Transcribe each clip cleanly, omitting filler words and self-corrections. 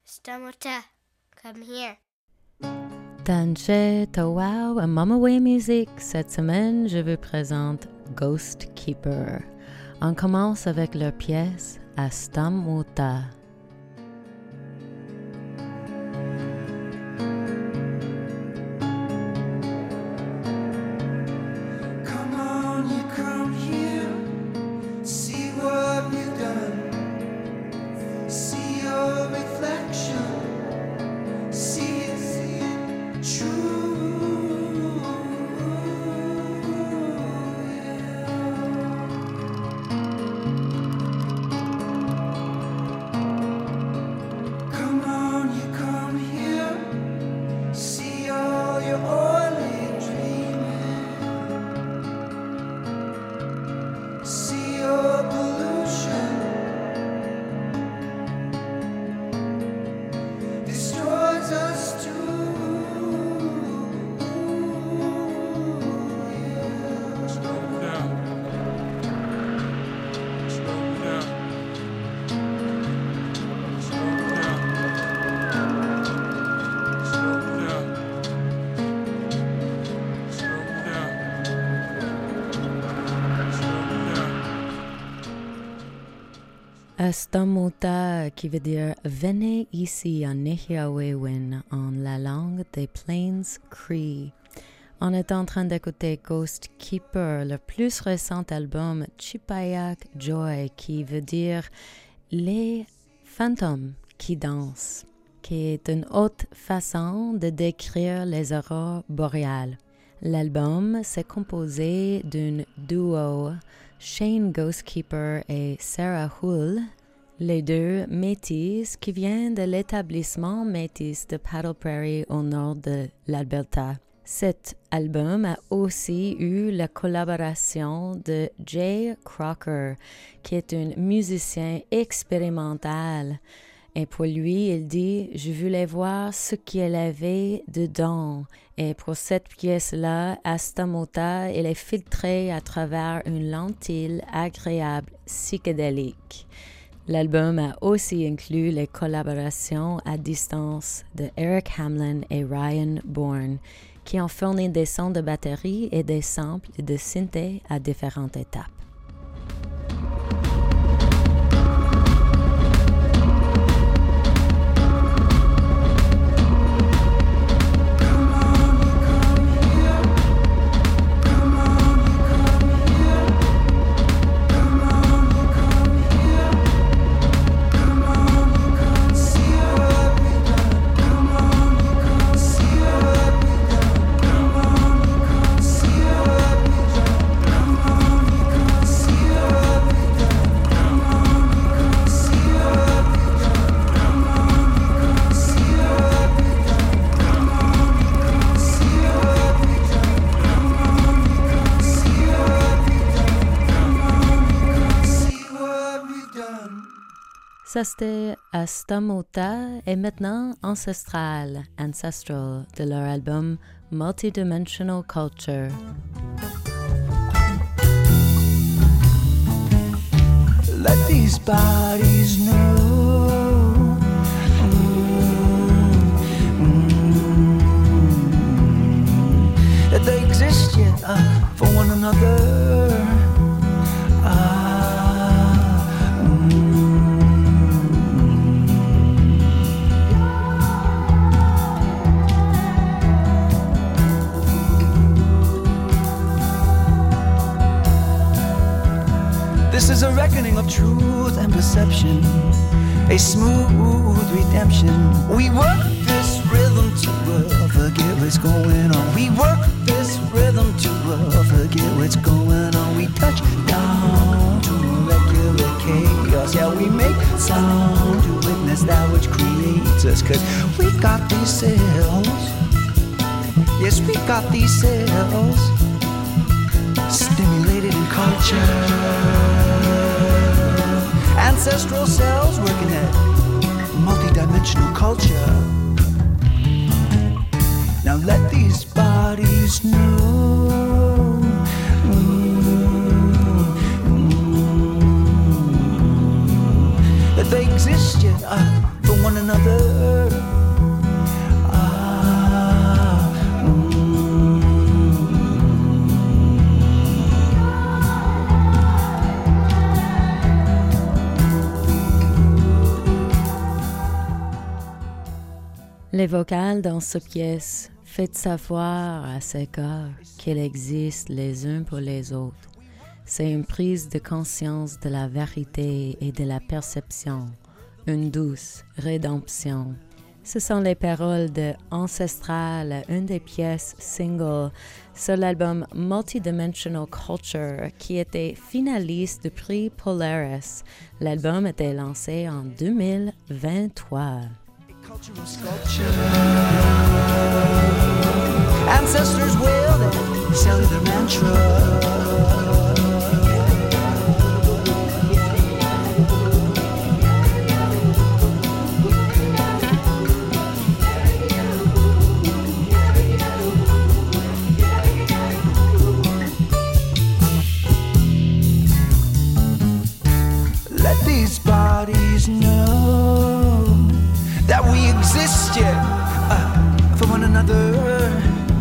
Stomota, come here. Tanche Tawau à Mamaway Music. Cette semaine, je vous présente Ghost Keeper. On commence avec leur pièce Astamota. Astamota, qui veut dire « Venez ici » en Nehiawewin, en la langue des Plains Cree. On est en train d'écouter Ghost Keeper, le plus récent album Chipayak Joy, qui veut dire « Les fantômes qui dansent », qui est une haute façon de décrire les aurores boréales. L'album s'est composé d'un duo, Shane Ghost Keeper et Sarah Hull, les deux métis qui viennent de l'établissement métis de Paddle Prairie au nord de l'Alberta. Cet album a aussi eu la collaboration de Jay Crocker, qui est un musicien expérimental. Et pour lui, il dit « Je voulais voir ce qu'il avait dedans ». Et pour cette pièce-là, Astamota, il est filtré à travers une lentille agréable psychédélique. L'album a aussi inclus les collaborations à distance de Eric Hamlin et Ryan Bourne, qui ont fourni des sons de batterie et des samples de synthé à différentes étapes. Ça c'était Astamota et maintenant Ancestral de leur album Multidimensional Culture. Let these bodies know that they exist yet for one another. This is a reckoning of truth and perception, a smooth redemption. We work this rhythm to forget what's going on. We work this rhythm to forget what's going on. We touch down to regular chaos. Yeah, we make sound to witness that which creates us. 'Cause we got these cells. Yes, we got these cells stimulated in culture. Ancestral cells working at multidimensional culture. Now let these bodies know that they exist yet for one another. Les vocales dans cette pièce font savoir à ces corps qu'ils existent les uns pour les autres. C'est une prise de conscience de la vérité et de la perception, une douce rédemption. Ce sont les paroles de Ancestral, une des pièces singles sur l'album Multidimensional Culture qui était finaliste du prix Polaris. L'album était lancé en 2023. Cultural sculpture. Ancestors will their cellular mantra. Let these bodies know that we exist, for one another.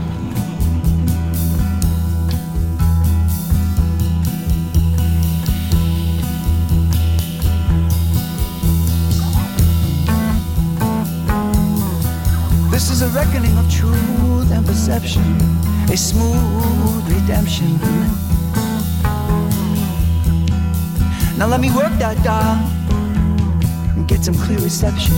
This is a reckoning of truth and perception, a smooth redemption. Now let me work that dial and get some clear reception.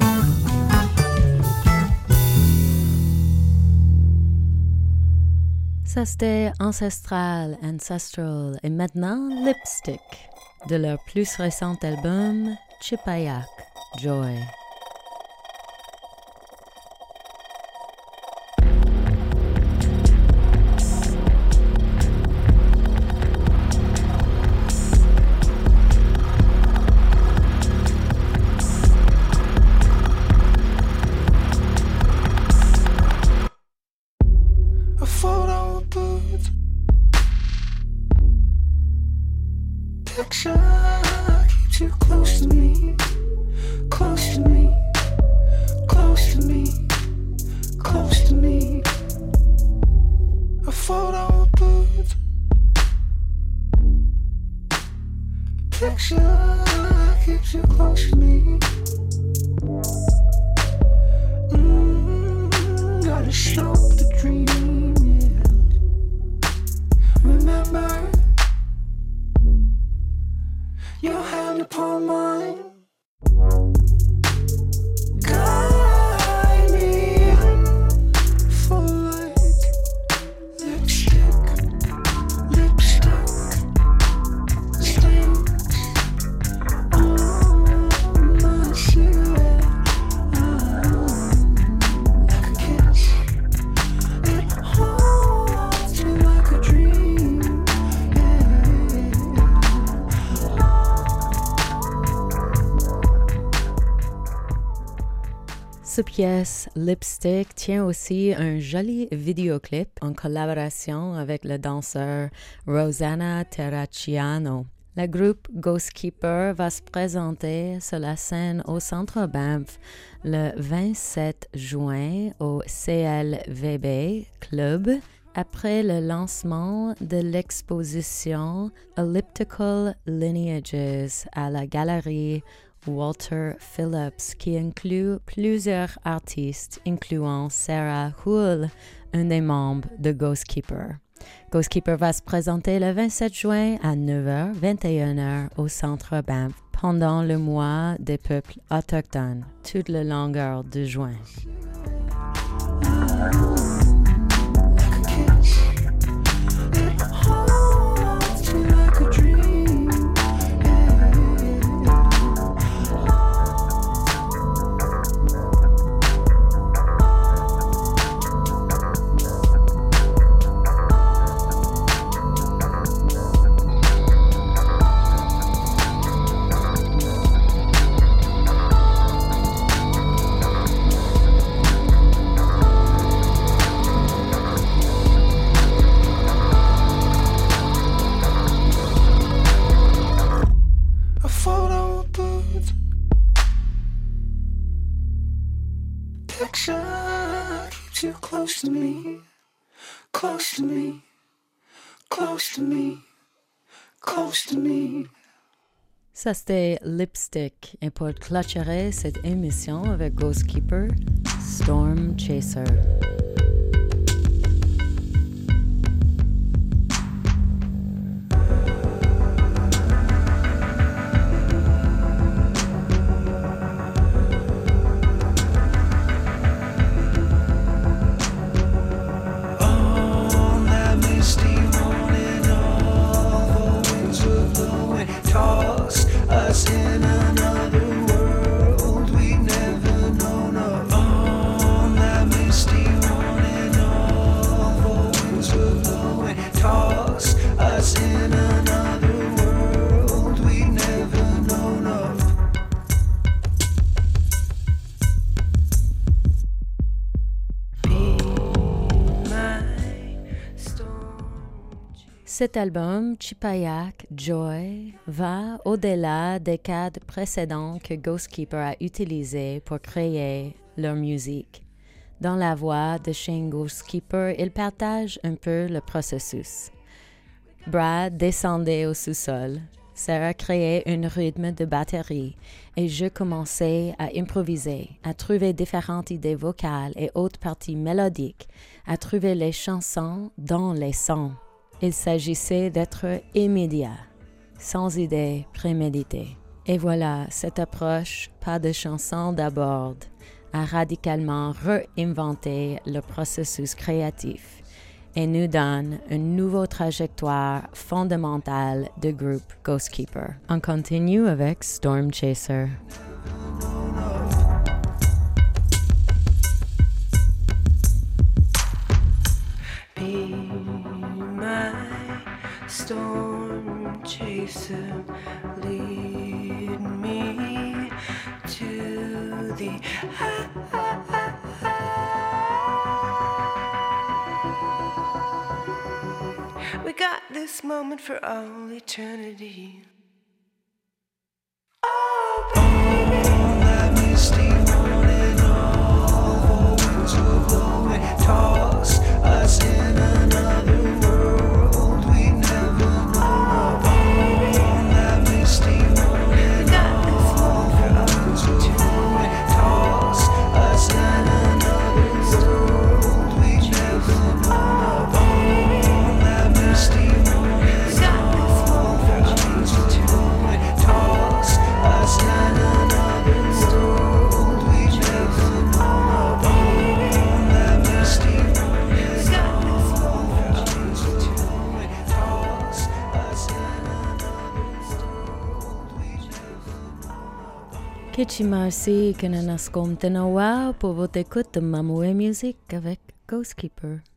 Ça c'était Ancestral, et maintenant Lipstick, de leur plus récent album Chipayak, Joy. Keeps you close to me, close to me, close to me, close to me. A photo booth, picture keeps you close to me. Gotta stroke the dream, yeah. Remember your hand upon mine, guide me for light. Lipstick, lipstick stinks on my cigarette, like a kiss. It haunts me like a dream, yeah. Cette pièce, Lipstick, tient aussi un joli vidéoclip en collaboration avec le danseur Rosanna Terracciano. Le groupe Ghost Keeper va se présenter sur la scène au Centre Banff le 27 juin au CLVB Club après le lancement de l'exposition Elliptical Lineages à la galerie Walter Phillips, qui inclut plusieurs artistes, incluant Sarah Houle, un des membres de Ghost Keeper. Ghost Keeper va se présenter le 27 juin à 9h, 21h au Centre Banff pendant le mois des peuples autochtones, toute la longueur de juin. Keeps you close to me, close to me, close to me, close to me. Ça c'était Lipstick et pour clôturer cette émission avec Ghost Keeper, Storm Chaser. Us in another world we'd never known of. On that misty morning, all the winds will blow and toss us in another world we'd never known of. Be my storm. Cet album, Chipayak Joy, va au-delà des cadres précédents que Ghost Keeper a utilisés pour créer leur musique. Dans la voix de Shane Ghost Keeper, il partage un peu le processus. Brad descendait au sous-sol. Sarah créait un rythme de batterie et je commençais à improviser, à trouver différentes idées vocales et autres parties mélodiques, à trouver les chansons dans les sons. Il s'agissait d'être immédiat, sans idée préméditée. Et voilà, cette approche, pas de chanson d'abord, a radicalement réinventé le processus créatif et nous donne une nouvelle trajectoire fondamentale du groupe Ghost Keeper. On continue avec Storm Chaser. Storm chaser, lead me to the we got this moment for all eternity. Oh, baby. On that misty morning, all the winds will blow and toss us in another world we never known of. On that misty morning, all the winds will blow and toss us in another world we never known of. On that misty morning, all the winds will blow and toss us in another world we never known of. On that misty morning, all the winds will blow and toss us in another world we never known of. Kitchi merci que nous ascoltano pour votre écoute de Mamoe Music avec Ghost Keeper.